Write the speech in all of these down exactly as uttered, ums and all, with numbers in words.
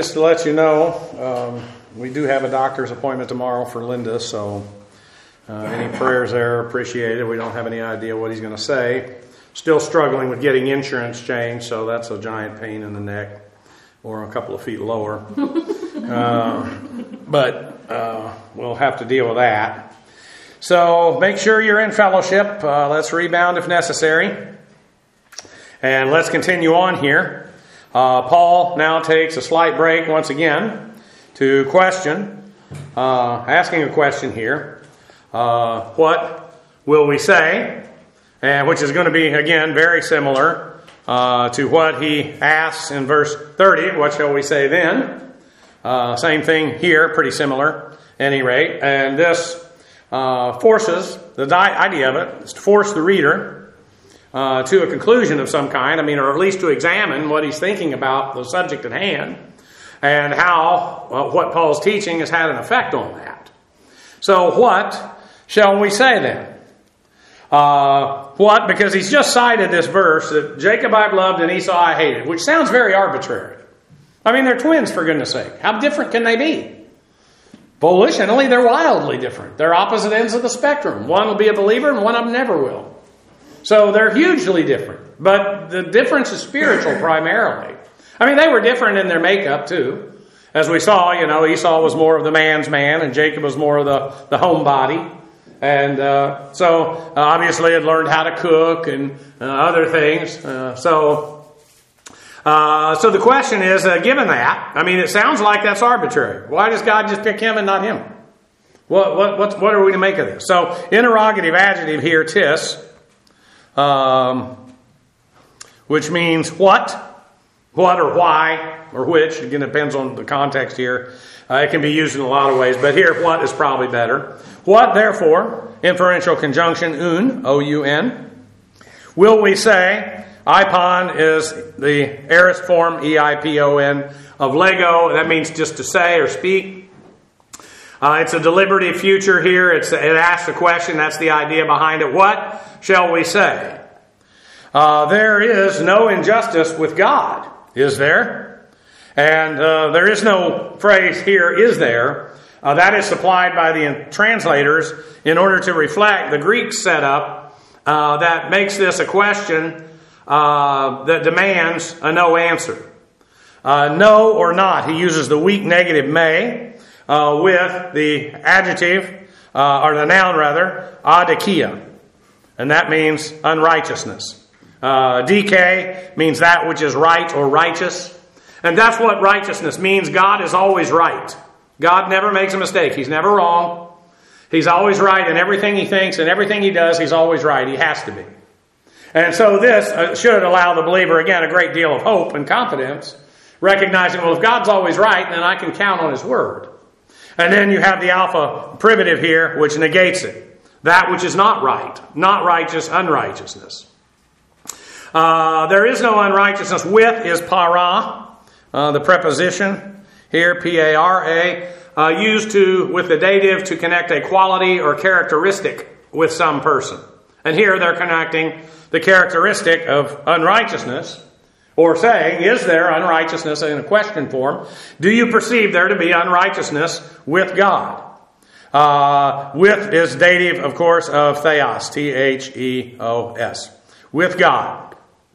just to let you know, um, we do have a doctor's appointment tomorrow for Linda, so uh, any prayers there are appreciated. We don't have any idea what he's going to say. Still struggling with getting insurance changed, so that's a giant pain in the neck, or a couple of feet lower. uh, but uh, we'll have to deal with that. So make sure you're in fellowship. Uh, let's rebound if necessary. And let's continue on here. Uh, Paul now takes a slight break once again to question, uh, asking a question here. Uh, what will we say? And which is going to be, again, very similar uh, to what he asks in verse thirty. What shall we say then? Uh, same thing here, pretty similar, at any rate. And this uh, forces, the idea of it is to force the reader Uh, to a conclusion of some kind, I mean, or at least to examine what he's thinking about the subject at hand and how well, what Paul's teaching has had an effect on that. So what shall we say then? Uh, what? Because he's just cited this verse that Jacob I've loved and Esau I hated, which sounds very arbitrary. I mean, they're twins, for goodness sake. How different can they be? Volitionally, they're wildly different. They're opposite ends of the spectrum. One will be a believer and one of them never will. So they're hugely different. But the difference is spiritual primarily. I mean, they were different in their makeup too. As we saw, you know, Esau was more of the man's man and Jacob was more of the, the homebody. And uh, so uh, obviously had learned how to cook and uh, other things. Uh, so uh, so the question is, uh, given that, I mean, it sounds like that's arbitrary. Why does God just pick him and not him? What, what, what, what are we to make of this? So interrogative adjective here, tis. Um, which means what, what or why, or which. Again, depends on the context here. Uh, it can be used in a lot of ways, but here, what is probably better. What, therefore, inferential conjunction, un, O U N, will we say? Ipon is the aorist form, E I P O N, of lego. That means just to say or speak. Uh, it's a deliberative future here. It's, it asks a question. That's the idea behind it. What shall we say? Uh, there is no injustice with God, is there? And uh, there is no phrase here, is there? Uh, that is supplied by the translators in order to reflect the Greek setup uh, that makes this a question uh, that demands a no answer. Uh, no or not. He uses the weak negative may uh, with the adjective, uh, or the noun rather, adikia. And that means unrighteousness. Uh, D K means that which is right or righteous. And that's what righteousness means. God is always right. God never makes a mistake. He's never wrong. He's always right in everything he thinks and everything he does. He's always right. He has to be. And so this uh, should allow the believer, again, a great deal of hope and confidence, recognizing, well, if God's always right, then I can count on his word. And then you have the alpha privative here, which negates it. That which is not right, not righteous, unrighteousness. Uh, there is no unrighteousness. With is para, uh, the preposition here, P A R A, uh, used to with the dative to connect a quality or characteristic with some person. And here they're connecting the characteristic of unrighteousness, or saying, is there unrighteousness in a question form? Do you perceive there to be unrighteousness with God? Uh, with is dative, of course, of theos, T H E O S, with God.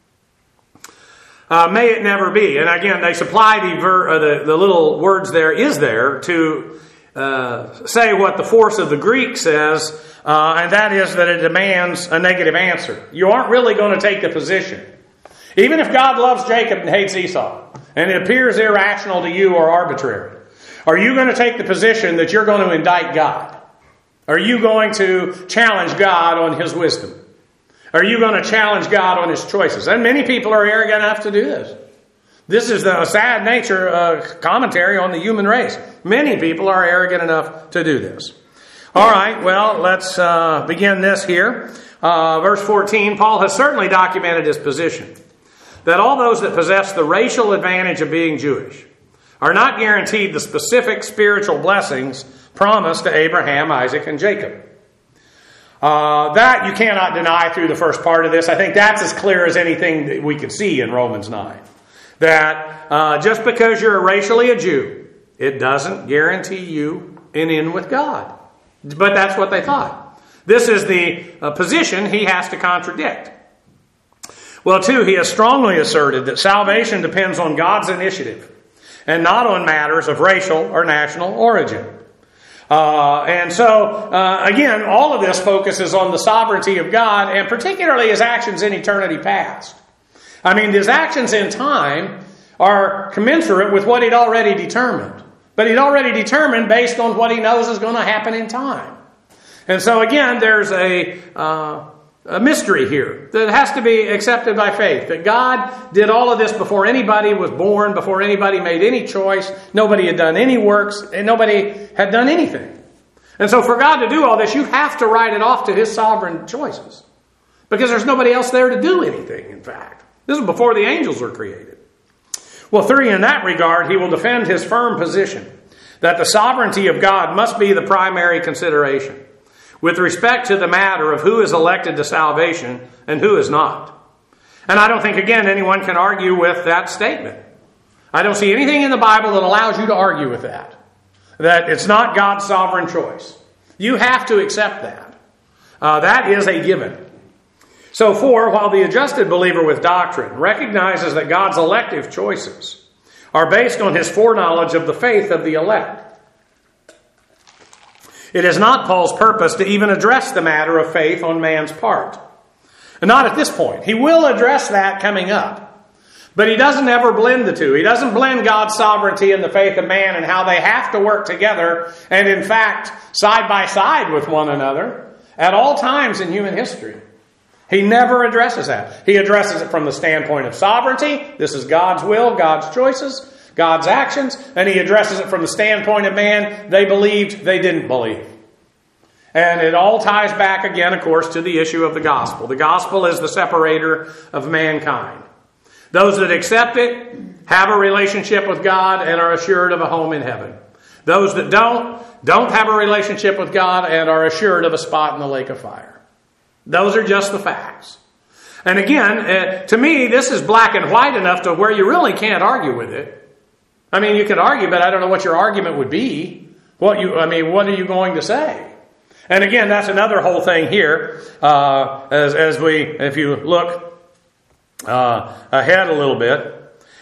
Uh, may it never be. And again, they supply the, ver, uh, the, the little words there, is there, to uh, say what the force of the Greek says, uh, and that is that it demands a negative answer. You aren't really going to take the position. Even if God loves Jacob and hates Esau, and it appears irrational to you or arbitrary, are you going to take the position that you're going to indict God? Are you going to challenge God on his wisdom? Are you going to challenge God on his choices? And many people are arrogant enough to do this. This is the sad nature uh, commentary on the human race. Many people are arrogant enough to do this. All right, well, let's uh, begin this here. Uh, verse fourteen, Paul has certainly documented his position that all those that possess the racial advantage of being Jewish are not guaranteed the specific spiritual blessings promised to Abraham, Isaac, and Jacob. Uh, that you cannot deny through the first part of this. I think that's as clear as anything that we could see in Romans nine. That uh, just because you're racially a Jew, it doesn't guarantee you an in with God. But that's what they thought. This is the uh, position he has to contradict. Well, too, he has strongly asserted that salvation depends on God's initiative and not on matters of racial or national origin. Uh, and so, uh, again, all of this focuses on the sovereignty of God and particularly his actions in eternity past. I mean, his actions in time are commensurate with what he'd already determined. But he'd already determined based on what he knows is going to happen in time. And so, again, there's a... Uh, A mystery here that has to be accepted by faith. That God did all of this before anybody was born, before anybody made any choice. Nobody had done any works, and nobody had done anything. And so for God to do all this, you have to write it off to his sovereign choices. Because there's nobody else there to do anything, in fact. This is before the angels were created. Well, three, in that regard, he will defend his firm position that the sovereignty of God must be the primary consideration with respect to the matter of who is elected to salvation and who is not. And I don't think, again, anyone can argue with that statement. I don't see anything in the Bible that allows you to argue with that. That it's not God's sovereign choice. You have to accept that. Uh, that is a given. So, four, while the adjusted believer with doctrine recognizes that God's elective choices are based on his foreknowledge of the faith of the elect, it is not Paul's purpose to even address the matter of faith on man's part. And not at this point. He will address that coming up. But he doesn't ever blend the two. He doesn't blend God's sovereignty and the faith of man and how they have to work together and, in fact, side by side with one another at all times in human history. He never addresses that. He addresses it from the standpoint of sovereignty. This is God's will, God's choices, God's actions, and he addresses it from the standpoint of man. They believed, they didn't believe. And it all ties back again, of course, to the issue of the gospel. The gospel is the separator of mankind. Those that accept it have a relationship with God and are assured of a home in heaven. Those that don't, don't have a relationship with God and are assured of a spot in the lake of fire. Those are just the facts. And again, uh, to me, this is black and white enough to where you really can't argue with it. I mean, you could argue, but I don't know what your argument would be. What you, I mean, what are you going to say? And again, that's another whole thing here. Uh, as, as we, if you look uh, ahead a little bit,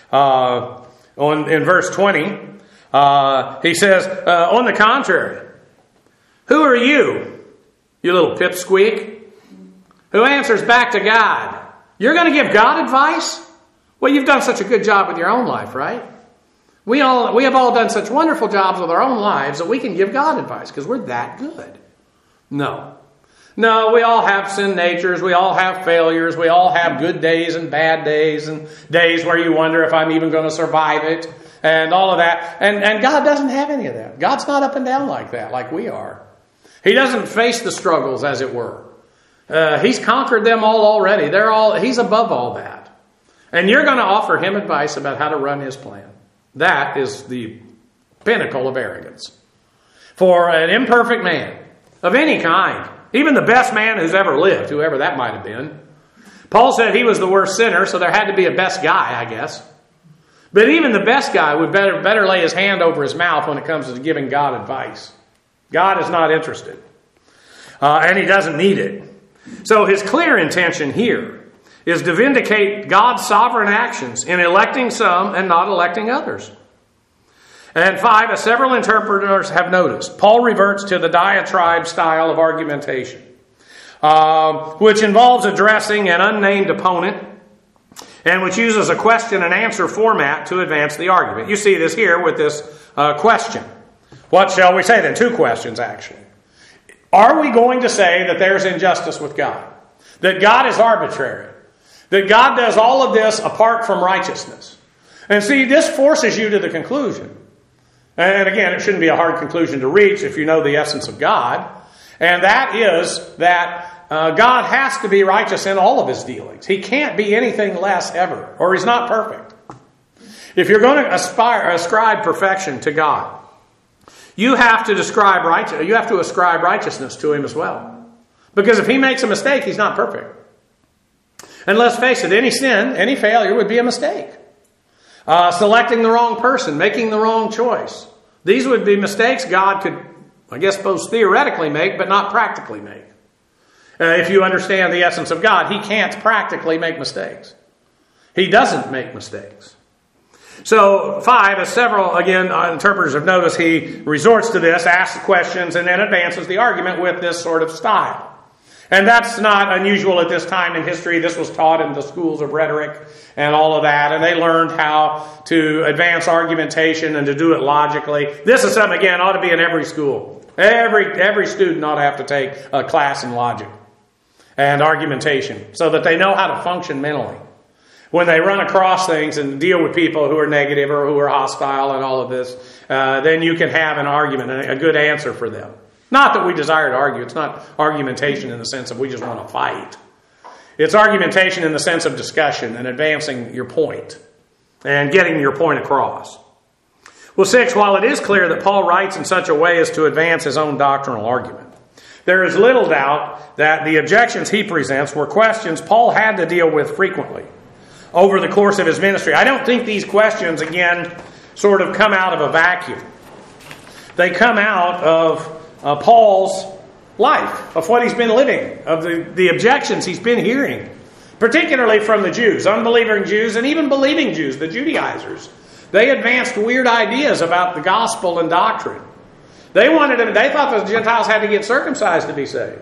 uh, on in verse twenty, uh, he says, uh, "On the contrary, who are you, you little pipsqueak, who answers back to God? You're going to give God advice? Well, you've done such a good job with your own life, right? We all we have all done such wonderful jobs with our own lives that we can give God advice because we're that good." No. No, we all have sin natures. We all have failures. We all have good days and bad days and days where you wonder if I'm even going to survive it and all of that. And, and God doesn't have any of that. God's not up and down like that, like we are. He doesn't face the struggles, as it were. Uh, he's conquered them all already. They're all. He's above all that. And you're going to offer him advice about how to run his plan. That is the pinnacle of arrogance. For an imperfect man of any kind, even the best man who's ever lived, whoever that might have been. Paul said he was the worst sinner, so there had to be a best guy, I guess. But even the best guy would better, better lay his hand over his mouth when it comes to giving God advice. God is not interested. Uh, and he doesn't need it. So his clear intention here is to vindicate God's sovereign actions in electing some and not electing others. And five, as several interpreters have noticed, Paul reverts to the diatribe style of argumentation, uh, which involves addressing an unnamed opponent and which uses a question and answer format to advance the argument. You see this here with this uh, question. What shall we say then? Two questions, actually. Are we going to say that there's injustice with God? That God is arbitrary? That God does all of this apart from righteousness? And see, this forces you to the conclusion. And again, it shouldn't be a hard conclusion to reach if you know the essence of God. And that is that uh, God has to be righteous in all of his dealings. He can't be anything less ever, or he's not perfect. If you're going to aspire, ascribe perfection to God, you have to describe right, you have to ascribe righteousness to him as well. Because if he makes a mistake, he's not perfect. And let's face it, any sin, any failure would be a mistake. Uh, selecting the wrong person, making the wrong choice. These would be mistakes God could, I guess, both theoretically make, but not practically make. Uh, if you understand the essence of God, He can't practically make mistakes. He doesn't make mistakes. So, five, as several, again, uh, interpreters have noticed, he resorts to this, asks questions, and then advances the argument with this sort of style. And that's not unusual at this time in history. This was taught in the schools of rhetoric and all of that. And they learned how to advance argumentation and to do it logically. This is something, again, ought to be in every school. Every, every student ought to have to take a class in logic and argumentation so that they know how to function mentally. When they run across things and deal with people who are negative or who are hostile and all of this, uh, then you can have an argument and a good answer for them. Not that we desire to argue. It's not argumentation in the sense of we just want to fight. It's argumentation in the sense of discussion and advancing your point and getting your point across. Well, six, while it is clear that Paul writes in such a way as to advance his own doctrinal argument, there is little doubt that the objections he presents were questions Paul had to deal with frequently over the course of his ministry. I don't think these questions, again, sort of come out of a vacuum. They come out of Uh, Paul's life, of what he's been living, of the, the objections he's been hearing, particularly from the Jews, unbelieving Jews, and even believing Jews, the Judaizers. They advanced weird ideas about the gospel and doctrine. They wanted them, they thought the Gentiles had to get circumcised to be saved.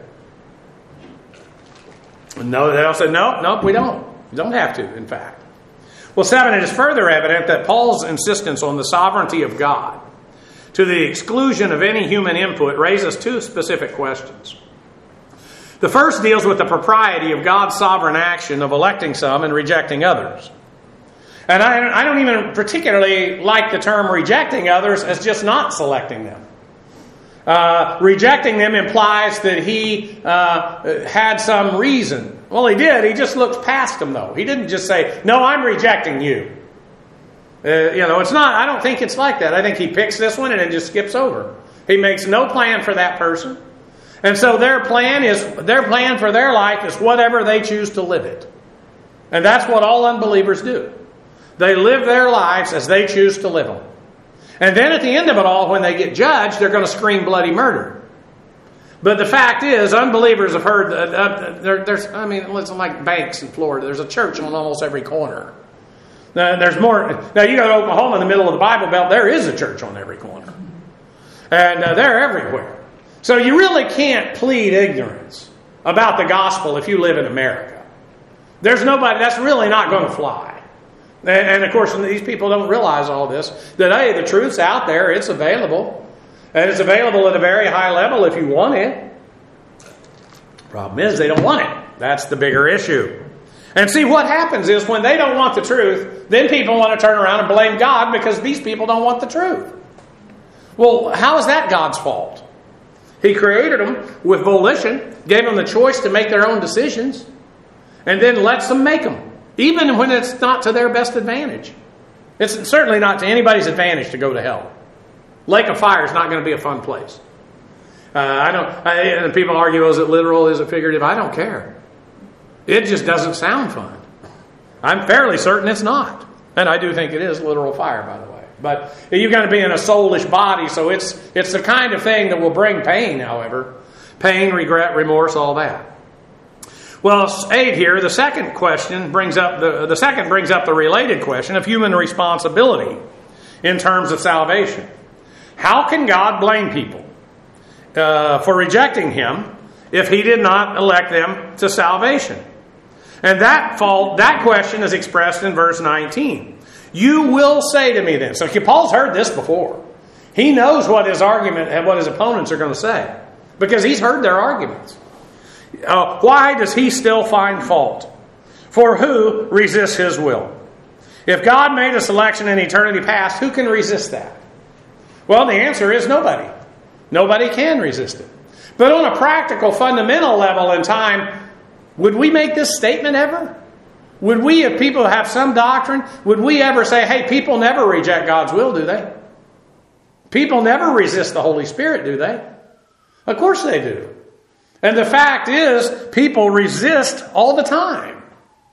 No, they all said, no, no, we don't. You don't have to, in fact. Well, seven, it is further evident that Paul's insistence on the sovereignty of God to the exclusion of any human input raises two specific questions. The first deals with the propriety of God's sovereign action of electing some and rejecting others. And I, I don't even particularly like the term rejecting others as just not selecting them. Uh, rejecting them implies that he uh, had some reason. Well, he did. He just looked past them, though. He didn't just say, no, I'm rejecting you. Uh, you know, it's not, I don't think it's like that. I think he picks this one and then just skips over. He makes no plan for that person. And so their plan is, their plan for their life is whatever they choose to live it. And that's what all unbelievers do. They live their lives as they choose to live them. And then at the end of it all, when they get judged, they're going to scream bloody murder. But the fact is, unbelievers have heard, uh, uh, there, there's, I mean, it's like banks in Florida. There's a church on almost every corner. Now, there's more. Now, you go to Oklahoma in the middle of the Bible Belt, there is a church on every corner. And uh, they're everywhere. So you really can't plead ignorance about the gospel if you live in America. There's nobody, that's really not going to fly. And, and of course, these people don't realize all this. That, hey, the truth's out there, it's available. And it's available at a very high level if you want it. Problem is, they don't want it. That's the bigger issue. And see, what happens is when they don't want the truth, then people want to turn around and blame God because these people don't want the truth. Well, how is that God's fault? He created them with volition, gave them the choice to make their own decisions, and then lets them make them, even when it's not to their best advantage. It's certainly not to anybody's advantage to go to hell. Lake of fire is not going to be a fun place. Uh, I don't. I, and people argue, is it literal, is it figurative? I don't care. It just doesn't sound fun. I'm fairly certain it's not. And I do think it is literal fire, by the way. But you've got to be in a soulish body, so it's it's the kind of thing that will bring pain, however. Pain, regret, remorse, all that. Well, eight here, the second question brings up the, the second brings up the related question of human responsibility in terms of salvation. How can God blame people uh, for rejecting Him if He did not elect them to salvation? And that fault, that question is expressed in verse nineteen. You will say to me then. So Paul's heard this before. He knows what his argument and what his opponents are going to say because he's heard their arguments. Uh, why does he still find fault? For who resists His will? If God made a selection in eternity past, who can resist that? Well, the answer is nobody. Nobody can resist it. But on a practical, fundamental level in time, would we make this statement ever? Would we, if people have some doctrine, would we ever say, hey, people never reject God's will, do they? People never resist the Holy Spirit, do they? Of course they do. And the fact is, people resist all the time.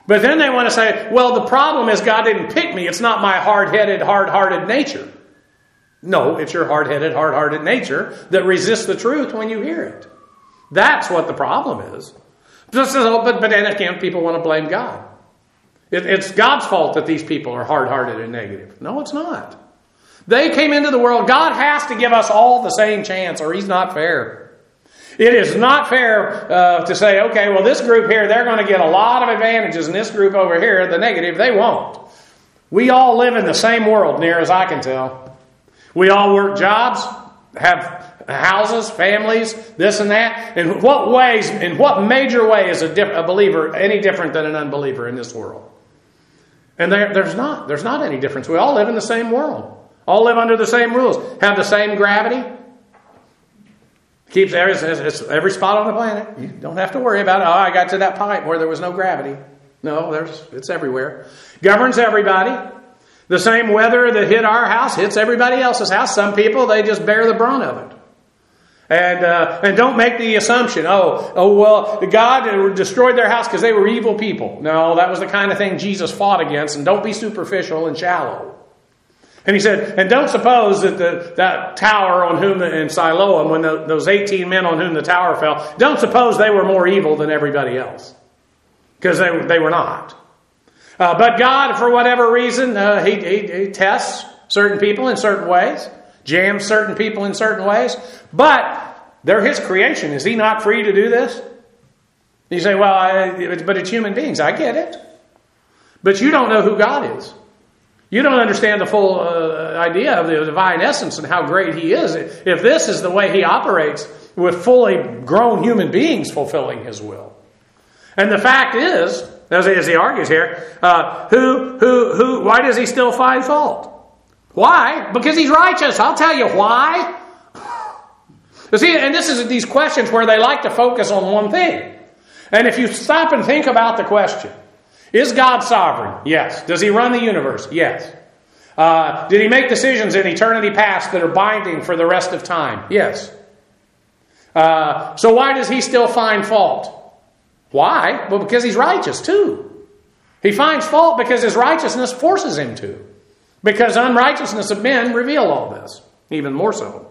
But then they want to say, well, the problem is God didn't pick me. It's not my hard-headed, hard-hearted nature. No, it's your hard-headed, hard-hearted nature that resists the truth when you hear it. That's what the problem is. But, but then again, people want to blame God. It, it's God's fault that these people are hard-hearted and negative. No, it's not. They came into the world. God has to give us all the same chance, or He's not fair. It is not fair uh, to say, okay, well, this group here, they're going to get a lot of advantages, and this group over here, the negative, they won't. We all live in the same world, near as I can tell. We all work jobs, have houses, families, this and that. In what ways, in what major way is a, diff- a believer any different than an unbeliever in this world? And there, there's not. There's not any difference. We all live in the same world. All live under the same rules. Have the same gravity. Keeps every, it's every spot on the planet. You don't have to worry about it. Oh, I got to that point where there was no gravity. No, there's it's everywhere. Governs everybody. The same weather that hit our house hits everybody else's house. Some people, they just bear the brunt of it. And uh, and don't make the assumption, oh, oh well, God destroyed their house because they were evil people. No, that was the kind of thing Jesus fought against. And don't be superficial and shallow. And he said, and don't suppose that the, that tower on whom, in Siloam, when the, those eighteen men on whom the tower fell, don't suppose they were more evil than everybody else. Because they, they were not. Uh, but God, for whatever reason, uh, he, he, he tests certain people in certain ways. Jams certain people in certain ways. But they're His creation. Is He not free to do this? You say, well, I, but it's human beings. I get it. But you don't know who God is. You don't understand the full uh, idea of the divine essence and how great He is. If this is the way He operates with fully grown human beings fulfilling His will. And the fact is, as, as he argues here, uh, who, who, who, why does He still find fault? Why? Because He's righteous. I'll tell you why. You see, and this is these questions where they like to focus on one thing. And if you stop and think about the question, is God sovereign? Yes. Does He run the universe? Yes. Uh, did He make decisions in eternity past that are binding for the rest of time? Yes. Uh, so why does He still find fault? Why? Well, because He's righteous too. He finds fault because His righteousness forces Him to. Because unrighteousness of men reveal all this, even more so.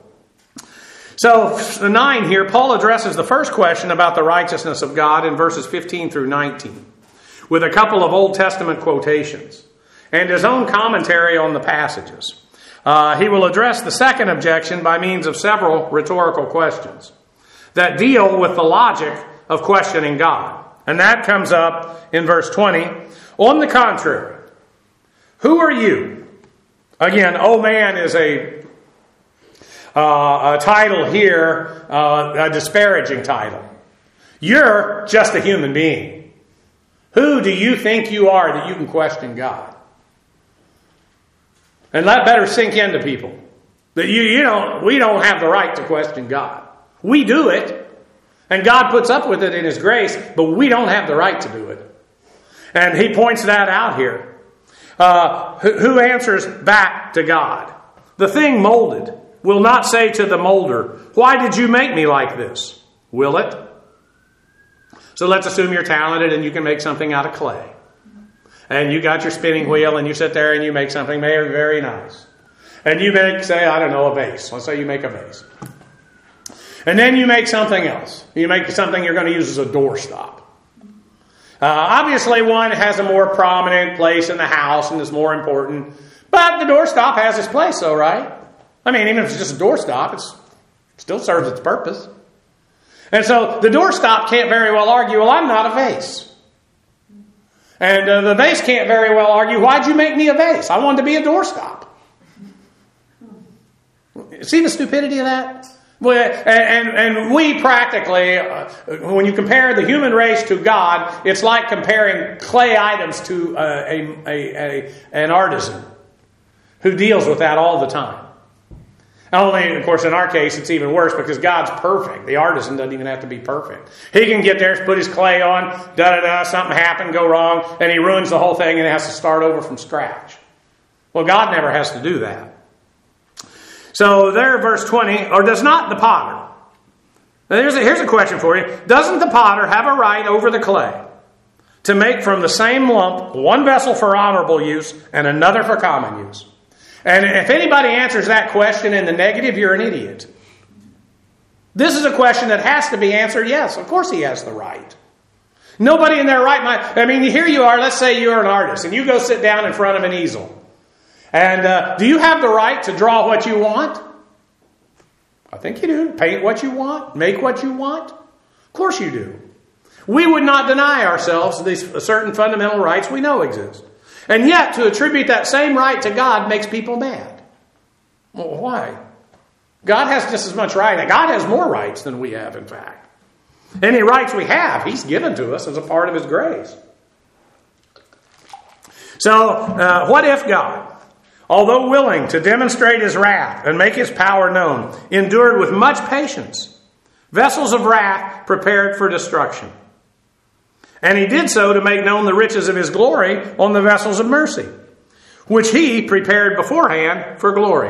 So, the nine here, Paul addresses the first question about the righteousness of God in verses fifteen through nineteen, with a couple of Old Testament quotations, and his own commentary on the passages. Uh, he will address the second objection by means of several rhetorical questions that deal with the logic of questioning God. And that comes up in verse twenty. On the contrary, who are you? Again, oh man is a, uh, a title here, uh, a disparaging title. You're just a human being. Who do you think you are that you can question God? And that better sink into people. That you, you don't, we don't have the right to question God. We do it. And God puts up with it in His grace, but we don't have the right to do it. And he points that out here. Uh, who, who answers back to God? The thing molded will not say to the molder, why did you make me like this? Will it? So let's assume you're talented and you can make something out of clay. And you got your spinning wheel and you sit there and you make something very, very nice. And you make, say, I don't know, a vase. Let's say you make a vase. And then you make something else. You make something you're going to use as a doorstop. Uh, obviously, one has a more prominent place in the house and is more important. But the doorstop has its place, though, right? I mean, even if it's just a doorstop, it still serves its purpose. And so the doorstop can't very well argue, well, I'm not a vase. And uh, the vase can't very well argue, why'd you make me a vase? I wanted to be a doorstop. See the stupidity of that? Well, and, and, and we practically, uh, when you compare the human race to God, it's like comparing clay items to uh, a, a, a, an artisan who deals with that all the time. Only, of course, in our case, it's even worse because God's perfect. The artisan doesn't even have to be perfect. He can get there, put his clay on, da-da-da, something happened, go wrong, and he ruins the whole thing and has to start over from scratch. Well, God never has to do that. So there, verse twenty, or does not the potter? Now here's a, here's a question for you. Doesn't the potter have a right over the clay to make from the same lump one vessel for honorable use and another for common use? And if anybody answers that question in the negative, you're an idiot. This is a question that has to be answered yes. Of course he has the right. Nobody in their right mind. I mean, here you are. Let's say you're an artist and you go sit down in front of an easel. And uh, do you have the right to draw what you want? I think you do. Paint what you want. Make what you want. Of course you do. We would not deny ourselves these certain fundamental rights we know exist. And yet, to attribute that same right to God makes people mad. Well, why? God has just as much right. God has more rights than we have, in fact. Any rights we have, He's given to us as a part of His grace. So, uh, what if God, although willing to demonstrate His wrath and make His power known, endured with much patience vessels of wrath prepared for destruction? And He did so to make known the riches of His glory on the vessels of mercy, which He prepared beforehand for glory.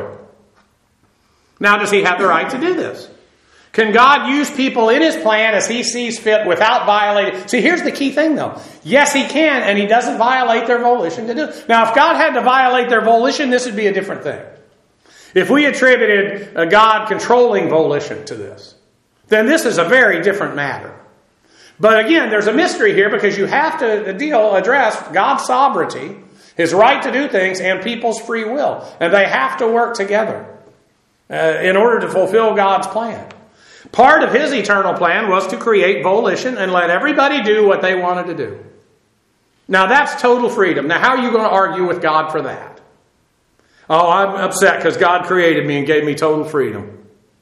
Now, does He have the right to do this? Can God use people in His plan as He sees fit without violating? See, here's the key thing, though. Yes, He can, and He doesn't violate their volition to do it. Now, if God had to violate their volition, this would be a different thing. If we attributed a God controlling volition to this, then this is a very different matter. But again, there's a mystery here because you have to deal, address God's sovereignty, His right to do things, and people's free will. And they have to work together uh, in order to fulfill God's plan. Part of His eternal plan was to create volition and let everybody do what they wanted to do. Now that's total freedom. Now how are you going to argue with God for that? Oh, I'm upset because God created me and gave me total freedom.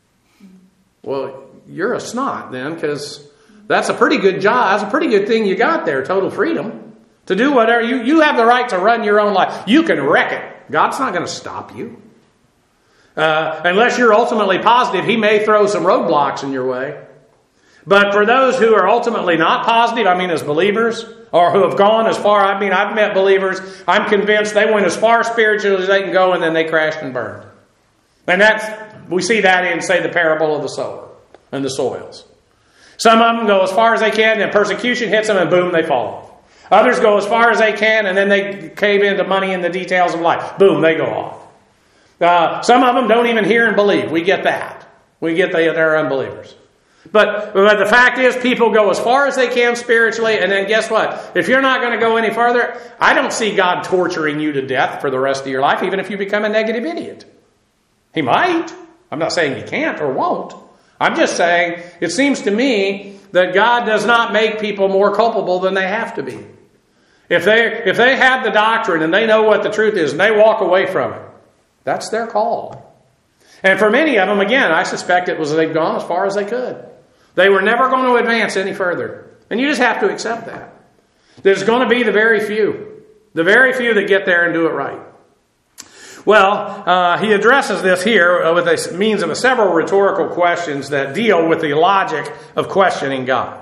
Well, you're a snot then, because that's a pretty good job. That's a pretty good thing you got there, total freedom. To do whatever. You, you have the right to run your own life. You can wreck it. God's not going to stop you. Uh, unless you're ultimately positive, He may throw some roadblocks in your way. But for those who are ultimately not positive, I mean as believers, or who have gone as far, I mean I've met believers, I'm convinced they went as far spiritually as they can go and then they crashed and burned. And that's, we see that in, say, the parable of the sower and the soils. Some of them go as far as they can, then persecution hits them and boom, they fall off. Others go as far as they can and then they cave into money and the details of life. Boom, they go off. Uh, some of them don't even hear and believe. We get that. We get they, they're unbelievers. But, but the fact is, people go as far as they can spiritually, and then guess what? If you're not going to go any further, I don't see God torturing you to death for the rest of your life, even if you become a negative idiot. He might. I'm not saying He can't or won't. I'm just saying, it seems to me that God does not make people more culpable than they have to be. If they, if they have the doctrine and they know what the truth is and they walk away from it, that's their call. And for many of them, again, I suspect it was they've gone as far as they could. They were never going to advance any further. And you just have to accept that. There's going to be the very few. The very few that get there and do it right. Well, uh, he addresses this here with a means of several rhetorical questions that deal with the logic of questioning God.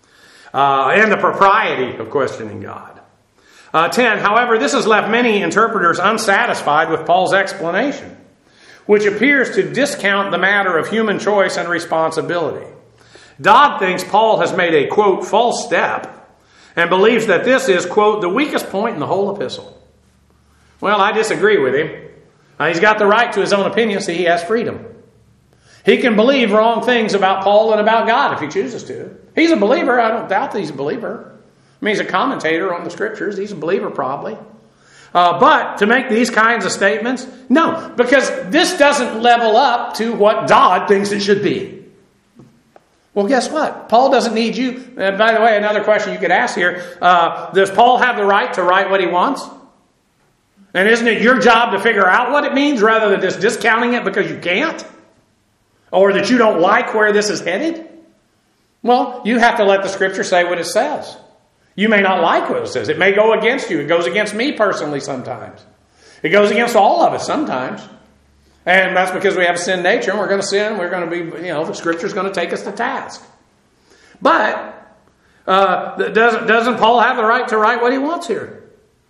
Uh, and the propriety of questioning God. Uh, ten, however, this has left many interpreters unsatisfied with Paul's explanation, which appears to discount the matter of human choice and responsibility. Dodd thinks Paul has made a, quote, false step and believes that this is, quote, the weakest point in the whole epistle. Well, I disagree with him. Uh, he's got the right to his own opinion, so he has freedom. He can believe wrong things about Paul and about God if he chooses to. He's a believer. I don't doubt that he's a believer. I mean, he's a commentator on the Scriptures. He's a believer probably. Uh, but to make these kinds of statements, no, because this doesn't level up to what Dodd thinks it should be. Well, guess what? Paul doesn't need you. And by the way, another question you could ask here, uh, does Paul have the right to write what he wants? And isn't it your job to figure out what it means rather than just discounting it because you can't? Or that you don't like where this is headed? Well, you have to let the Scripture say what it says. You may not like what it says. It may go against you. It goes against me personally sometimes. It goes against all of us sometimes. And that's because we have a sin nature and we're going to sin. We're going to be, you know, the Scripture's going to take us to task. But uh, doesn't, doesn't Paul have the right to write what he wants here?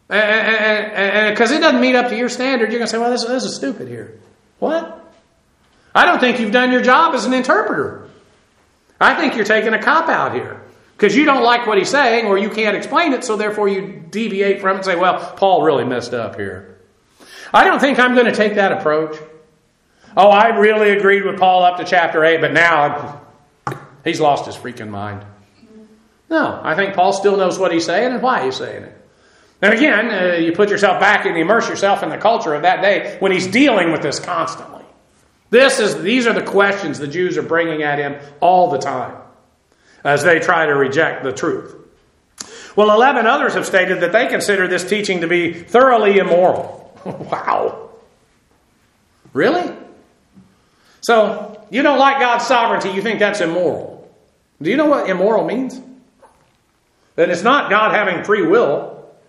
And because it doesn't meet up to your standard, you're going to say, well, this, this is stupid here. What? I don't think you've done your job as an interpreter. I think you're taking a cop-out here. Because you don't like what he's saying, or you can't explain it, so therefore you deviate from it and say, well, Paul really messed up here. I don't think I'm going to take that approach. Oh, I really agreed with Paul up to chapter eight, but now he's lost his freaking mind. No, I think Paul still knows what he's saying and why he's saying it. And again, uh, you put yourself back and immerse yourself in the culture of that day when he's dealing with this constantly. This is, these are the questions the Jews are bringing at him all the time as they try to reject the truth. Well, eleven others have stated that they consider this teaching to be thoroughly immoral. Wow. Really? So, you don't like God's sovereignty, you think that's immoral. Do you know what immoral means? That it's not God having free will.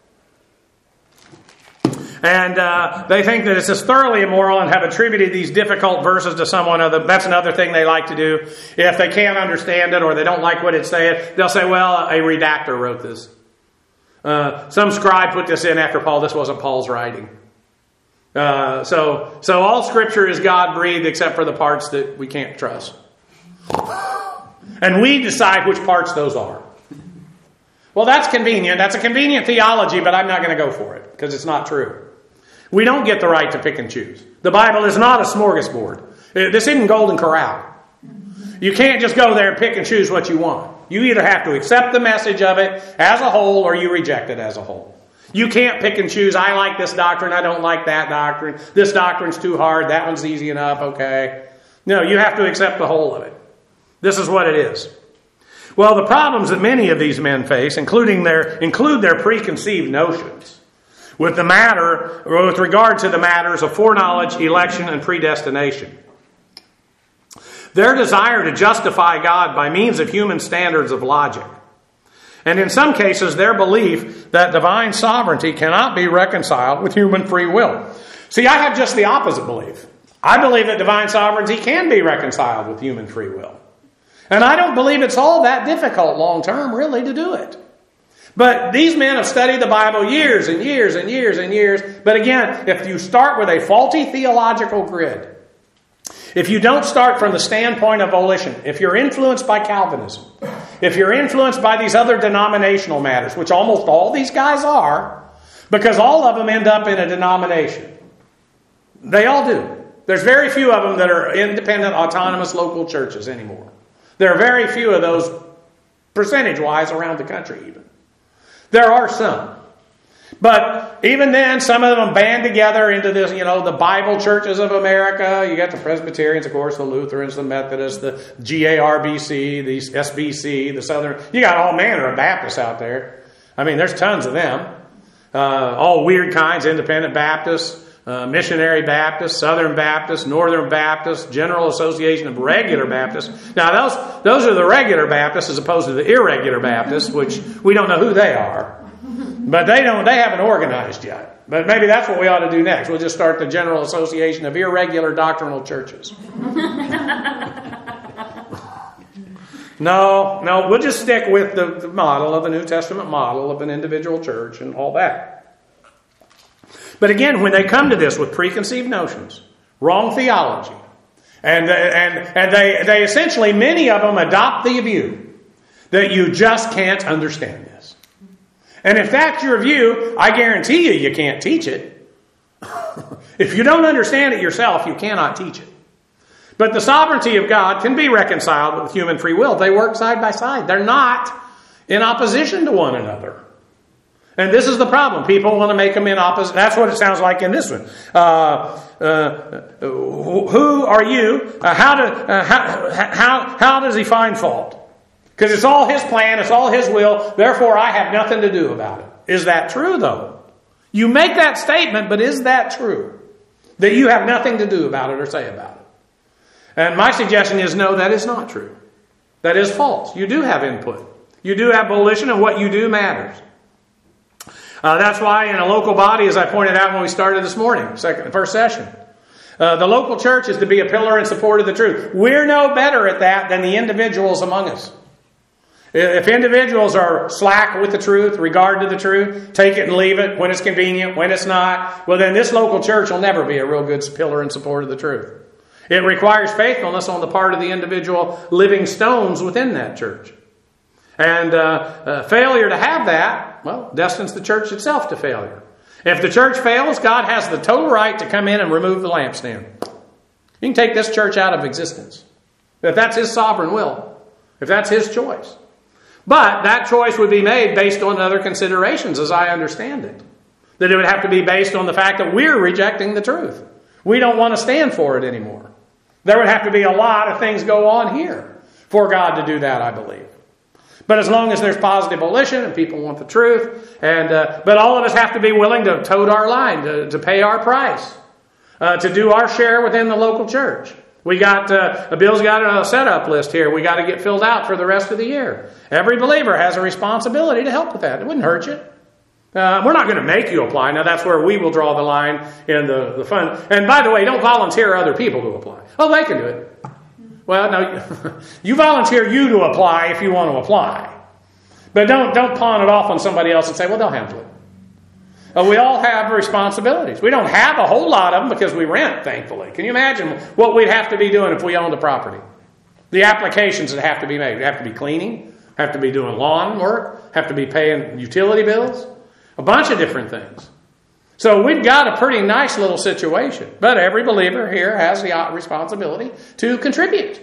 And uh, they think that it's just thoroughly immoral and have attributed these difficult verses to someone other. That's another thing they like to do. If they can't understand it or they don't like what it's saying, they'll say, well, a redactor wrote this. Uh, some scribe put this in after Paul. This wasn't Paul's writing. Uh, so, so all Scripture is God-breathed except for the parts that we can't trust. And we decide which parts those are. Well, that's convenient. That's a convenient theology, but I'm not going to go for it because it's not true. We don't get the right to pick and choose. The Bible is not a smorgasbord. This isn't Golden Corral. You can't just go there and pick and choose what you want. You either have to accept the message of it as a whole or you reject it as a whole. You can't pick and choose, I like this doctrine, I don't like that doctrine. This doctrine's too hard, that one's easy enough, okay. No, you have to accept the whole of it. This is what it is. Well, the problems that many of these men face, including their, include their preconceived notions with the matter, or with regard to the matters of foreknowledge, election, and predestination. Their desire to justify God by means of human standards of logic. And in some cases, their belief that divine sovereignty cannot be reconciled with human free will. See, I have just the opposite belief. I believe that divine sovereignty can be reconciled with human free will. And I don't believe it's all that difficult long term, really, to do it. But these men have studied the Bible years and years and years and years. But again, if you start with a faulty theological grid, if you don't start from the standpoint of volition, if you're influenced by Calvinism, if you're influenced by these other denominational matters, which almost all these guys are, because all of them end up in a denomination. They all do. There's very few of them that are independent, autonomous local churches anymore. There are very few of those percentage-wise around the country even. There are some. But even then, some of them band together into this, you know, the Bible churches of America. You got the Presbyterians, of course, the Lutherans, the Methodists, the G A R B C, the S B C, the Southern. You got all manner of Baptists out there. I mean, there's tons of them. Uh, all weird kinds, independent Baptists, uh, missionary Baptists, Southern Baptists, Northern Baptists, General Association of Regular Baptists. Now, those, those are the regular Baptists as opposed to the irregular Baptists, which we don't know who they are. But they don't. They haven't organized yet. But maybe that's what we ought to do next. We'll just start the General Association of Irregular Doctrinal Churches. No, no. We'll just stick with the, the model of the New Testament model of an individual church and all that. But again, when they come to this with preconceived notions, wrong theology, and and and they they essentially many of them adopt the view that you just can't understand this. And if that's your view, I guarantee you, you can't teach it. If you don't understand it yourself, you cannot teach it. But the sovereignty of God can be reconciled with human free will. They work side by side. They're not in opposition to one another. And this is the problem. People want to make them in opposition. That's what it sounds like in this one. Uh, uh, who are you? Uh, how, do, uh, how, how, how does he find fault? Because it's all his plan, it's all his will, therefore I have nothing to do about it. Is that true, though? You make that statement, but is that true? That you have nothing to do about it or say about it? And my suggestion is no, that is not true. That is false. You do have input. You do have volition, and what you do matters. Uh, that's why in a local body, as I pointed out when we started this morning, second, first session, uh, the local church is to be a pillar in support of the truth. We're no better at that than the individuals among us. If individuals are slack with the truth, regard to the truth, take it and leave it when it's convenient, when it's not, well then this local church will never be a real good pillar in support of the truth. It requires faithfulness on the part of the individual living stones within that church. And uh, uh, failure to have that, well, destines the church itself to failure. If the church fails, God has the total right to come in and remove the lampstand. You can take this church out of existence. If that's His sovereign will. If that's His choice. But that choice would be made based on other considerations, as I understand it. That it would have to be based on the fact that we're rejecting the truth. We don't want to stand for it anymore. There would have to be a lot of things go on here for God to do that, I believe. But as long as there's positive volition and people want the truth, and uh, but all of us have to be willing to tote our line, to, to pay our price, uh, to do our share within the local church. We got, uh, Bill's got a setup list here. We got to get filled out for the rest of the year. Every believer has a responsibility to help with that. It wouldn't hurt you. Uh, we're not going to make you apply. Now that's where we will draw the line in the, the fund. And by the way, don't volunteer other people to apply. Oh, they can do it. Well, no, you volunteer you to apply if you want to apply. But don't, don't pawn it off on somebody else and say, well, they'll handle it. Uh, we all have responsibilities. We don't have a whole lot of them because we rent, thankfully. Can you imagine what we'd have to be doing if we owned a property? The applications that have to be made. We have to be cleaning, have to be doing lawn work, have to be paying utility bills, a bunch of different things. So we've got a pretty nice little situation. But every believer here has the responsibility to contribute.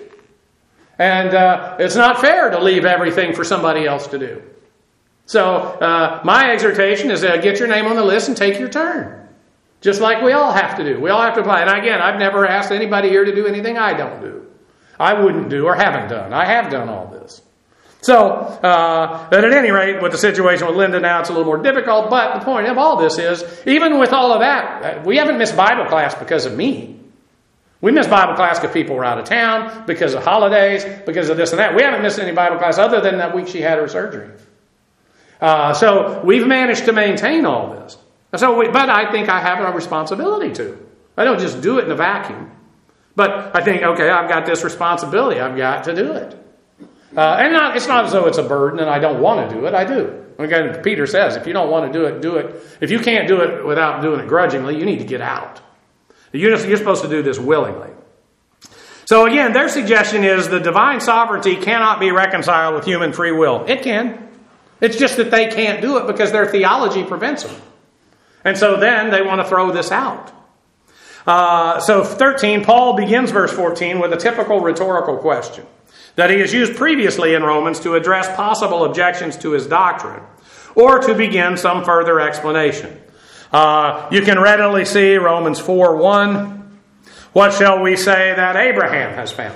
And uh, it's not fair to leave everything for somebody else to do. So uh, my exhortation is uh, get your name on the list and take your turn. Just like we all have to do. We all have to apply. And again, I've never asked anybody here to do anything I don't do. I wouldn't do or haven't done. I have done all this. So, uh, but at any rate, with the situation with Linda now, it's a little more difficult. But the point of all this is, even with all of that, we haven't missed Bible class because of me. We missed Bible class because people were out of town, because of holidays, because of this and that. We haven't missed any Bible class other than that week she had her surgery. Uh, so we've managed to maintain all this. So, we, but I think I have a responsibility to. I don't just do it in a vacuum. But I think, okay, I've got this responsibility. I've got to do it. Uh, and not, it's not as though it's a burden and I don't want to do it. I do. Again, Peter says, if you don't want to do it, do it. If you can't do it without doing it grudgingly, you need to get out. You're, just, you're supposed to do this willingly. So again, their suggestion is the divine sovereignty cannot be reconciled with human free will. It can. It's just that they can't do it because their theology prevents them. And so then they want to throw this out. Uh, so thirteen, Paul begins verse fourteen with a typical rhetorical question that he has used previously in Romans to address possible objections to his doctrine or to begin some further explanation. Uh, you can readily see Romans four one. What shall we say that Abraham has found?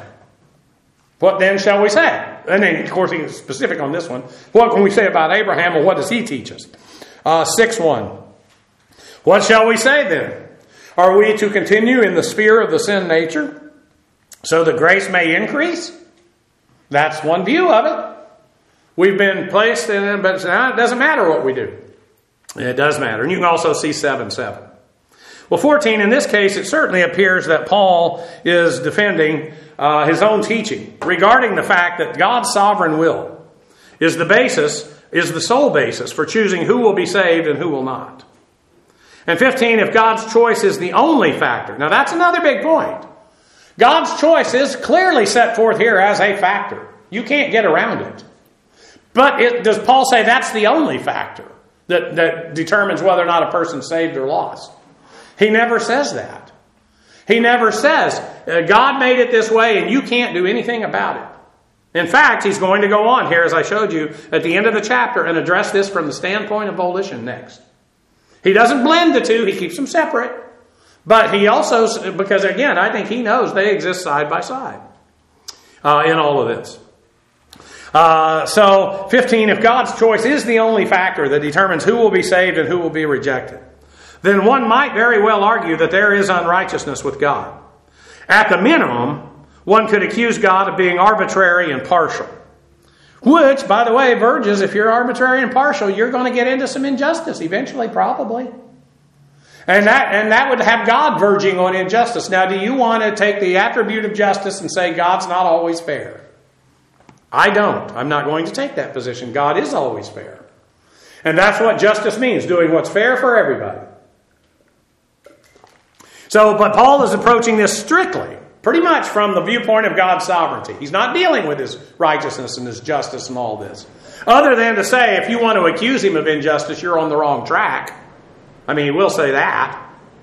What then shall we say? And then, of course, he's specific on this one. What can we say about Abraham, and what does he teach us? Uh, six one. What shall we say then? Are we to continue in the sphere of the sin nature so that grace may increase? That's one view of it. We've been placed in it, but it doesn't matter what we do. It does matter. And you can also see seven seven. Well, fourteen, in this case, it certainly appears that Paul is defending uh, his own teaching regarding the fact that God's sovereign will is the basis, is the sole basis for choosing who will be saved and who will not. And fifteen, if God's choice is the only factor. Now, that's another big point. God's choice is clearly set forth here as a factor. You can't get around it. But it, does Paul say that's the only factor that, that determines whether or not a person's saved or lost? He never says that. He never says, God made it this way and you can't do anything about it. In fact, he's going to go on here, as I showed you, at the end of the chapter and address this from the standpoint of volition next. He doesn't blend the two. He keeps them separate. But he also, because again, I think he knows they exist side by side uh, in all of this. Uh, so, fifteen, if God's choice is the only factor that determines who will be saved and who will be rejected, then one might very well argue that there is unrighteousness with God. At the minimum, one could accuse God of being arbitrary and partial. Which, by the way, verges, if you're arbitrary and partial, you're going to get into some injustice eventually, probably. And that and that would have God verging on injustice. Now, do you want to take the attribute of justice and say God's not always fair? I don't. I'm not going to take that position. God is always fair. And that's what justice means, doing what's fair for everybody. So, but Paul is approaching this strictly, pretty much from the viewpoint of God's sovereignty. He's not dealing with his righteousness and his justice and all this. Other than to say, if you want to accuse him of injustice, you're on the wrong track. I mean, we'll say that.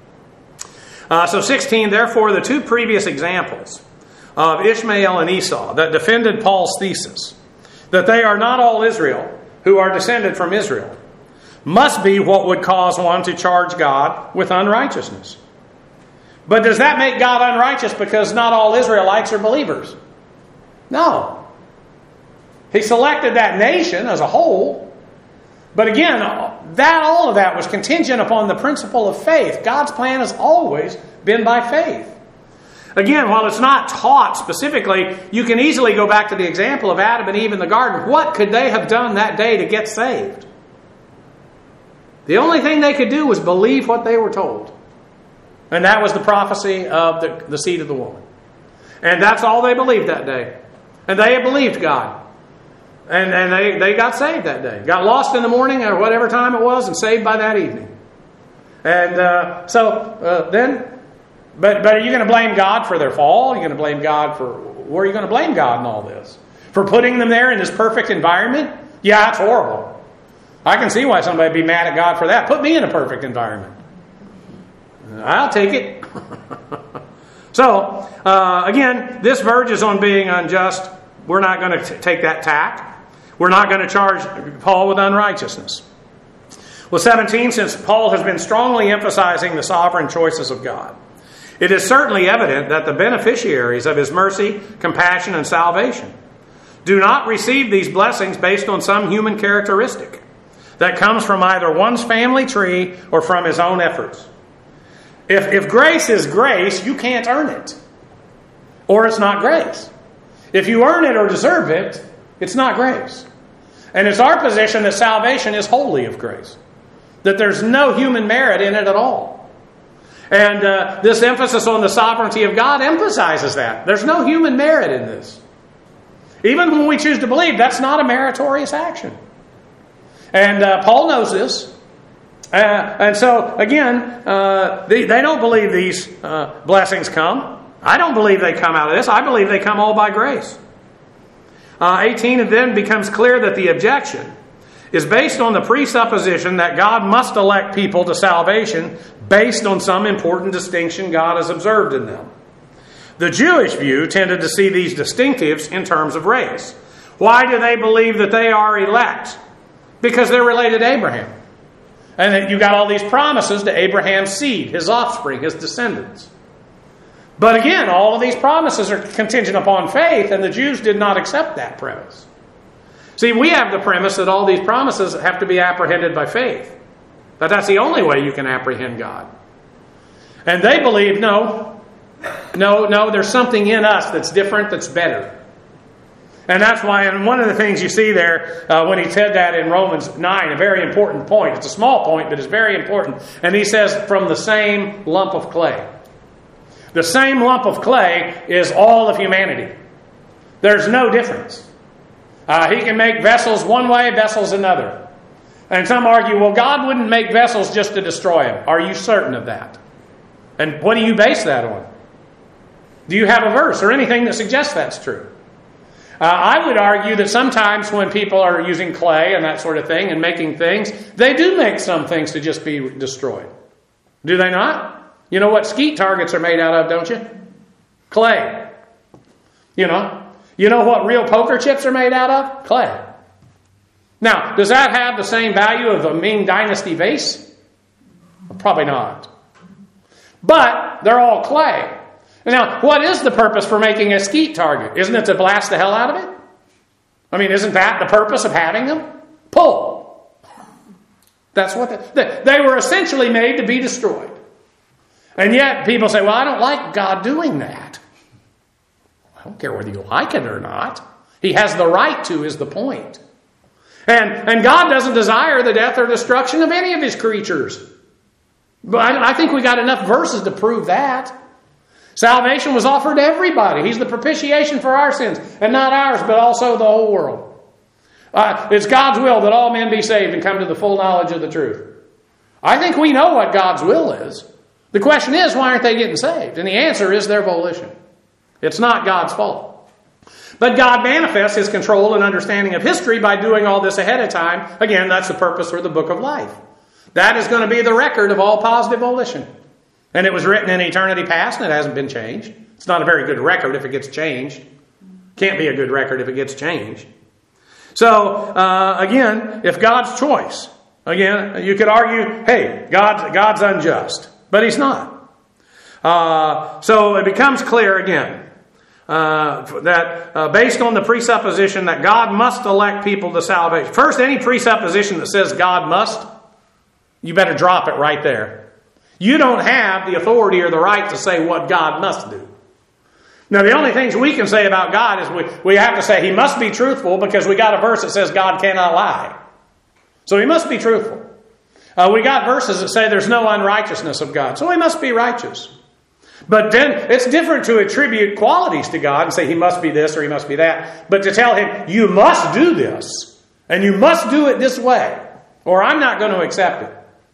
Uh, so sixteen, therefore, the two previous examples of Ishmael and Esau that defended Paul's thesis, that they are not all Israel who are descended from Israel, must be what would cause one to charge God with unrighteousness. But does that make God unrighteous because not all Israelites are believers? No. He selected that nation as a whole. But again, that all of that was contingent upon the principle of faith. God's plan has always been by faith. Again, while it's not taught specifically, you can easily go back to the example of Adam and Eve in the garden. What could they have done that day to get saved? The only thing they could do was believe what they were told. And that was the prophecy of the, the seed of the woman. And that's all they believed that day. And they had believed God. And, and they, they got saved that day. Got lost in the morning or whatever time it was and saved by that evening. And uh, so uh, then, but, but are you going to blame God for their fall? Are you going to blame God for, where are you going to blame God in all this? For putting them there in this perfect environment? Yeah, it's horrible. I can see why somebody would be mad at God for that. Put me in a perfect environment. I'll take it. So, uh, again, this verges on being unjust. We're not going to t- take that tack. We're not going to charge Paul with unrighteousness. Well, seventeen, since Paul has been strongly emphasizing the sovereign choices of God, it is certainly evident that the beneficiaries of his mercy, compassion, and salvation do not receive these blessings based on some human characteristic that comes from either one's family tree or from his own efforts. If, if grace is grace, you can't earn it. Or it's not grace. If you earn it or deserve it, it's not grace. And it's our position that salvation is wholly of grace. That there's no human merit in it at all. And uh, this emphasis on the sovereignty of God emphasizes that. There's no human merit in this. Even when we choose to believe, that's not a meritorious action. And uh, Paul knows this. Uh, and so, again, uh, they, they don't believe these uh, blessings come. I don't believe they come out of this. I believe they come all by grace. Uh, eighteen, it then becomes clear that the objection is based on the presupposition that God must elect people to salvation based on some important distinction God has observed in them. The Jewish view tended to see these distinctives in terms of race. Why do they believe that they are elect? Because they're related to Abraham. And that you got all these promises to Abraham's seed, his offspring, his descendants. But again, all of these promises are contingent upon faith, and the Jews did not accept that premise. See, we have the premise that all these promises have to be apprehended by faith. That that's the only way you can apprehend God. And they believe, no, no, no, there's something in us that's different, that's better. And that's why, and one of the things you see there, uh, when he said that in Romans nine, a very important point. It's a small point, but it's very important. And he says, from the same lump of clay. The same lump of clay is all of humanity. There's no difference. Uh, he can make vessels one way, vessels another. And some argue, well, God wouldn't make vessels just to destroy them. Are you certain of that? And what do you base that on? Do you have a verse or anything that suggests that's true? Uh, I would argue that sometimes when people are using clay and that sort of thing and making things, they do make some things to just be destroyed. Do they not? You know what skeet targets are made out of, don't you? Clay. You know? You know what real poker chips are made out of? Clay. Now, does that have the same value of a Ming Dynasty vase? Probably not. But they're all clay. Now, what is the purpose for making a skeet target? Isn't it to blast the hell out of it? I mean, isn't that the purpose of having them? Pull. That's what they, they were essentially made to be destroyed. And yet people say, well, I don't like God doing that. I don't care whether you like it or not. He has the right to, is the point. And, and God doesn't desire the death or destruction of any of his creatures. But I, I think we got enough verses to prove that. Salvation was offered to everybody. He's the propitiation for our sins. And not ours, but also the whole world. Uh, it's God's will that all men be saved and come to the full knowledge of the truth. I think we know what God's will is. The question is, why aren't they getting saved? And the answer is their volition. It's not God's fault. But God manifests His control and understanding of history by doing all this ahead of time. Again, that's the purpose for the book of life. That is going to be the record of all positive volition. And it was written in eternity past, and it hasn't been changed. It's not a very good record if it gets changed. Can't be a good record if it gets changed. So, uh, again, if God's choice, again, you could argue, hey, God's, God's unjust. But He's not. Uh, so it becomes clear again. Uh, that uh, based on the presupposition that God must elect people to salvation. First, any presupposition that says God must, you better drop it right there. You don't have the authority or the right to say what God must do. Now, the only things we can say about God is we, we have to say He must be truthful because we got a verse that says God cannot lie. So He must be truthful. Uh, we got verses that say there's no unrighteousness of God. So He must be righteous. But then it's different to attribute qualities to God and say He must be this or He must be that. But to tell Him, you must do this, and you must do it this way, or I'm not going to accept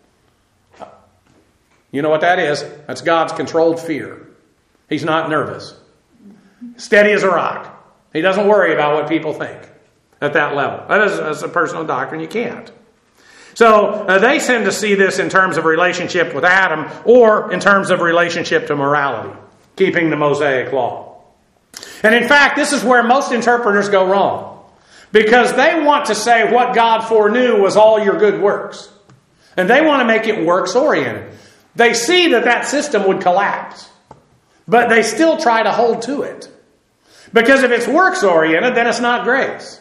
it. You know what that is? That's God's controlled fear. He's not nervous. Steady as a rock. He doesn't worry about what people think at that level. That is, that's a personal doctrine. You can't. So uh, they tend to see this in terms of relationship with Adam or in terms of relationship to morality, keeping the Mosaic law. And in fact, this is where most interpreters go wrong, because they want to say what God foreknew was all your good works. And they want to make it works-oriented. They see that that system would collapse, but they still try to hold to it. Because if it's works-oriented, then it's not grace.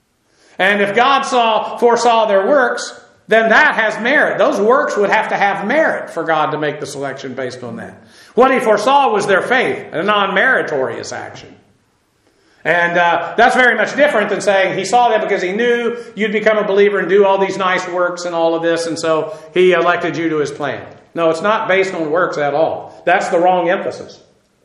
And if God saw foresaw their works, then that has merit. Those works would have to have merit for God to make the selection based on that. What He foresaw was their faith, a non-meritorious action. And uh, that's very much different than saying He saw that because He knew you'd become a believer and do all these nice works and all of this, and so He elected you to His plan. No, it's not based on works at all. That's the wrong emphasis.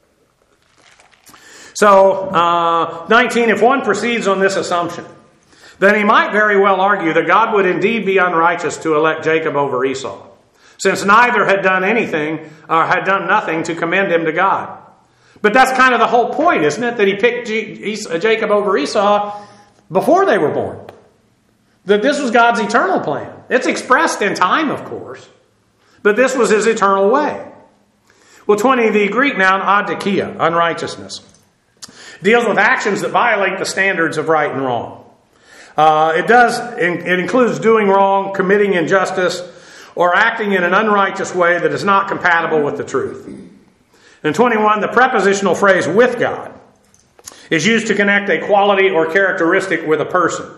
So, uh, nineteen, if one proceeds on this assumption, then he might very well argue that God would indeed be unrighteous to elect Jacob over Esau, since neither had done anything or had done nothing to commend him to God. But that's kind of the whole point, isn't it? That He picked Jacob over Esau before they were born. That this was God's eternal plan. It's expressed in time, of course, but this was His eternal way. Well, twenty, the Greek noun adikia, unrighteousness, deals with actions that violate the standards of right and wrong. Uh, it does. It includes doing wrong, committing injustice, or acting in an unrighteous way that is not compatible with the truth. In twenty-one, the prepositional phrase "with God" is used to connect a quality or characteristic with a person.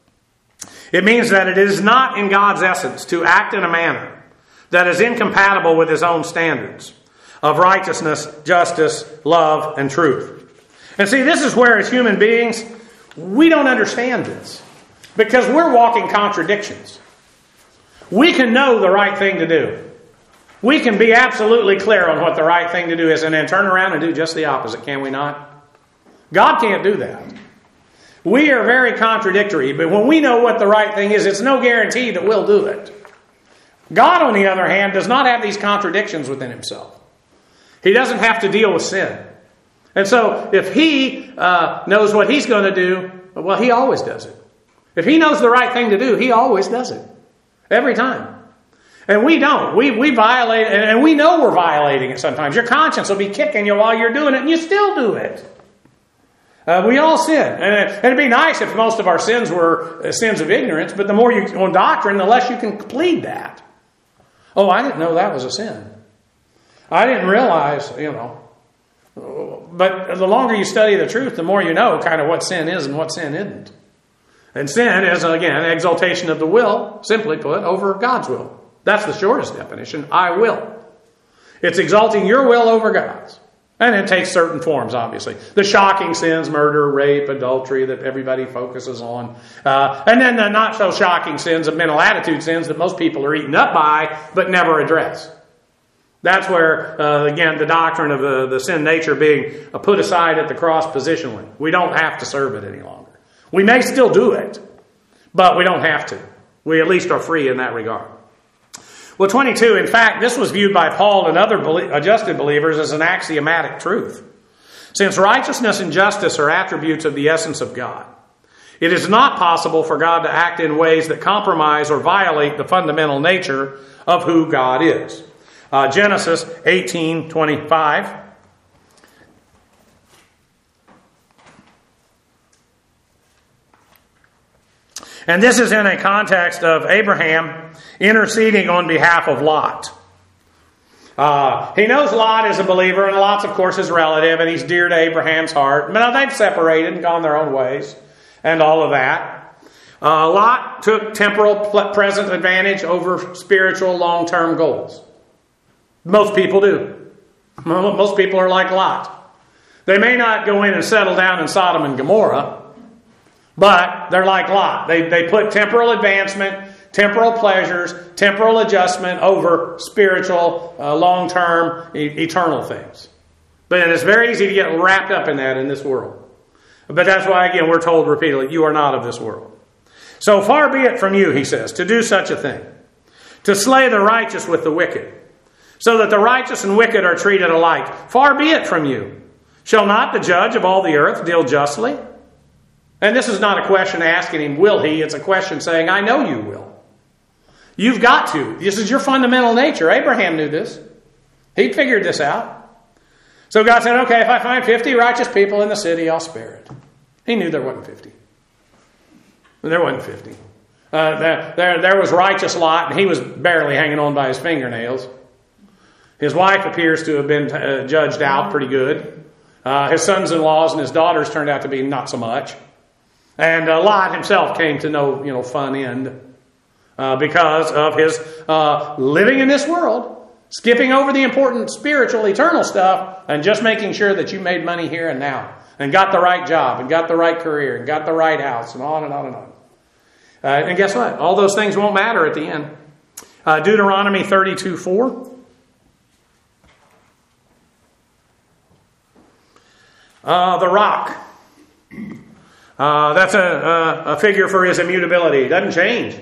It means that it is not in God's essence to act in a manner that is incompatible with His own standards of righteousness, justice, love, and truth. And see, this is where as human beings, we don't understand this. Because we're walking contradictions. We can know the right thing to do. We can be absolutely clear on what the right thing to do is and then turn around and do just the opposite, can we not? God can't do that. We are very contradictory, but when we know what the right thing is, it's no guarantee that we'll do it. God, on the other hand, does not have these contradictions within Himself. He doesn't have to deal with sin. And so if He uh, knows what He's going to do, well, He always does it. If He knows the right thing to do, He always does it. Every time. And we don't. We we violate, and we know we're violating it sometimes. Your conscience will be kicking you while you're doing it, and you still do it. Uh, we all sin. And it'd be nice if most of our sins were sins of ignorance, but the more you on doctrine, the less you can plead that. Oh, I didn't know that was a sin. I didn't realize, you know. But the longer you study the truth, the more you know kind of what sin is and what sin isn't. And sin is, again, exaltation of the will, simply put, over God's will. That's the shortest definition. I will. It's exalting your will over God's. And it takes certain forms, obviously. The shocking sins, murder, rape, adultery, that everybody focuses on. Uh, and then the not so shocking sins of mental attitude sins that most people are eaten up by, but never address. That's where, uh, again, the doctrine of the, the sin nature being put aside at the cross positionally. We don't have to serve it any longer. We may still do it, but we don't have to. We at least are free in that regard. Well, twenty-two, in fact, this was viewed by Paul and other belie- adjusted believers as an axiomatic truth. Since righteousness and justice are attributes of the essence of God, it is not possible for God to act in ways that compromise or violate the fundamental nature of who God is. Uh, Genesis eighteen twenty-five. And this is in a context of Abraham interceding on behalf of Lot. Uh, he knows Lot is a believer, and Lot's, of course, his relative, and he's dear to Abraham's heart. But now they've separated and gone their own ways, and all of that. Uh, Lot took temporal present advantage over spiritual long-term goals. Most people do. Most people are like Lot. They may not go in and settle down in Sodom and Gomorrah, but they're like Lot. They, they put temporal advancement, temporal pleasures, temporal adjustment over spiritual, uh, long-term, e- eternal things. But it's very easy to get wrapped up in that in this world. But that's why, again, we're told repeatedly, you are not of this world. So far be it from you, he says, to do such a thing, to slay the righteous with the wicked, so that the righteous and wicked are treated alike. Far be it from you. Shall not the judge of all the earth deal justly? And this is not a question asking him, will he? It's a question saying, I know you will. You've got to. This is your fundamental nature. Abraham knew this. He figured this out. So God said, okay, if I find fifty righteous people in the city, I'll spare it. He knew there wasn't fifty. There wasn't fifty. Uh, there, there, there was righteous Lot, and he was barely hanging on by his fingernails. His wife appears to have been uh, judged out pretty good. Uh, his sons-in-laws and his daughters turned out to be not so much. And uh, Lot himself came to no, you know, fun end uh, because of his uh, living in this world, skipping over the important spiritual, eternal stuff, and just making sure that you made money here and now, and got the right job, and got the right career, and got the right house, and on and on and on. Uh, and guess what? All those things won't matter at the end. Uh, Deuteronomy thirty-two four. Uh, the rock. Uh, that's a, a, a figure for his immutability. It doesn't change.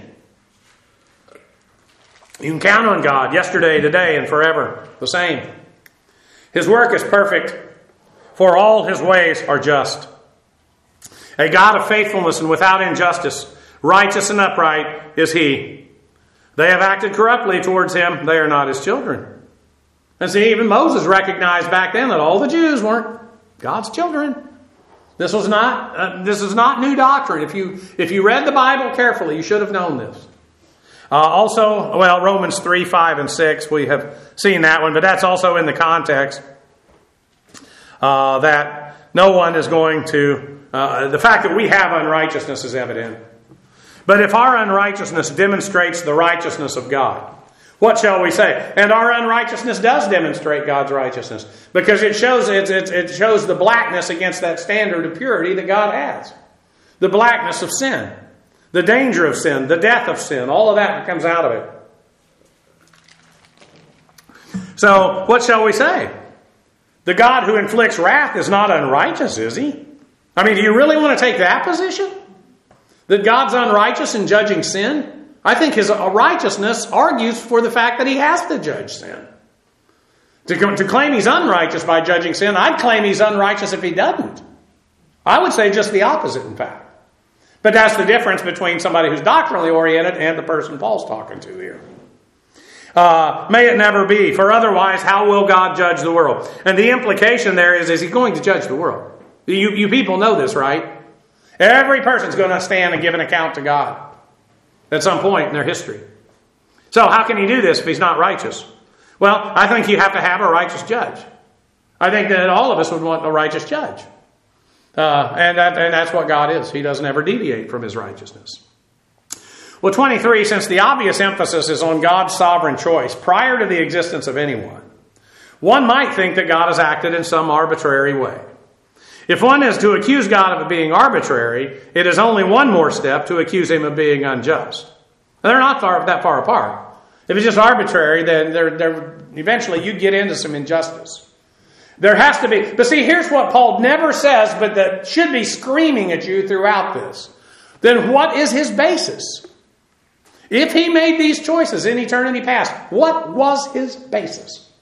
You can count on God yesterday, today, and forever. The same. His work is perfect, for all his ways are just. A God of faithfulness and without injustice, righteous and upright is he. They have acted corruptly towards him. They are not his children. And see, even Moses recognized back then that all the Jews weren't God's children. This was not uh, this is not new doctrine. If you if you read the Bible carefully, you should have known this. Uh, also, well, Romans three, five, and six, we have seen that one, but that's also in the context uh, that no one is going to... Uh, the fact that we have unrighteousness is evident. But if our unrighteousness demonstrates the righteousness of God, what shall we say? And our unrighteousness does demonstrate God's righteousness, because it shows it, it, it shows the blackness against that standard of purity that God has. The blackness of sin, the danger of sin, the death of sin, all of that comes out of it. So, what shall we say? The God who inflicts wrath is not unrighteous, is he? I mean, do you really want to take that position? That God's unrighteous in judging sin? I think his righteousness argues for the fact that he has to judge sin. To, to claim he's unrighteous by judging sin, I'd claim he's unrighteous if he doesn't. I would say just the opposite, in fact. But that's the difference between somebody who's doctrinally oriented and the person Paul's talking to here. Uh, may it never be, for otherwise how will God judge the world? And the implication there is, is he going to judge the world? You, you people know this, right? Every person's going to stand and give an account to God at some point in their history. So how can he do this if he's not righteous? Well, I think you have to have a righteous judge. I think that all of us would want a righteous judge. Uh, and, that, and that's what God is. He doesn't ever deviate from his righteousness. Well, twenty-three, since the obvious emphasis is on God's sovereign choice prior to the existence of anyone, one might think that God has acted in some arbitrary way. If one is to accuse God of being arbitrary, it is only one more step to accuse him of being unjust. They're not far, that far apart. If it's just arbitrary, then they're, they're, eventually you get into some injustice. There has to be... But see, here's what Paul never says, but that should be screaming at you throughout this. Then what is his basis? If he made these choices in eternity past, what was his basis?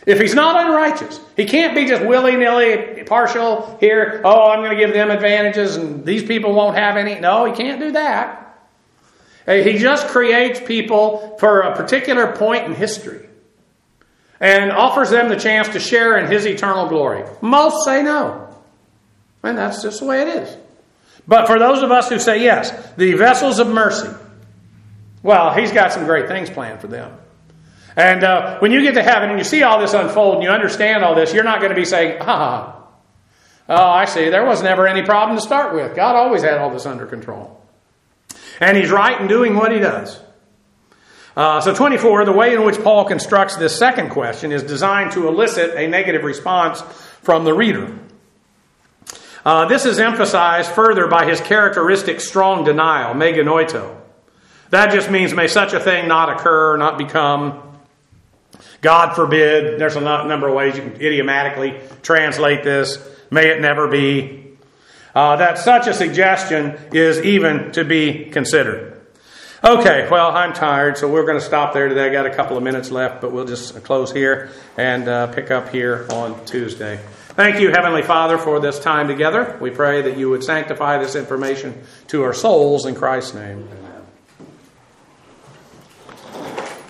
If he's not unrighteous, he can't be just willy-nilly partial here. Oh, I'm going to give them advantages and these people won't have any. No, he can't do that. He just creates people for a particular point in history and offers them the chance to share in his eternal glory. Most say no. And that's just the way it is. But for those of us who say yes, the vessels of mercy, well, he's got some great things planned for them. And uh, when you get to heaven and you see all this unfold and you understand all this, you're not going to be saying, ah, oh, I see, there was never any problem to start with. God always had all this under control. And he's right in doing what he does. Uh, so twenty-four, the way in which Paul constructs this second question is designed to elicit a negative response from the reader. Uh, this is emphasized further by his characteristic strong denial, meganoito. That just means may such a thing not occur, not become. God forbid. There's a number of ways you can idiomatically translate this. May it never be. Uh, that such a suggestion is even to be considered. Okay, well, I'm tired, so we're going to stop there today. I got a couple of minutes left, but we'll just close here and uh, pick up here on Tuesday. Thank you, Heavenly Father, for this time together. We pray that you would sanctify this information to our souls in Christ's name.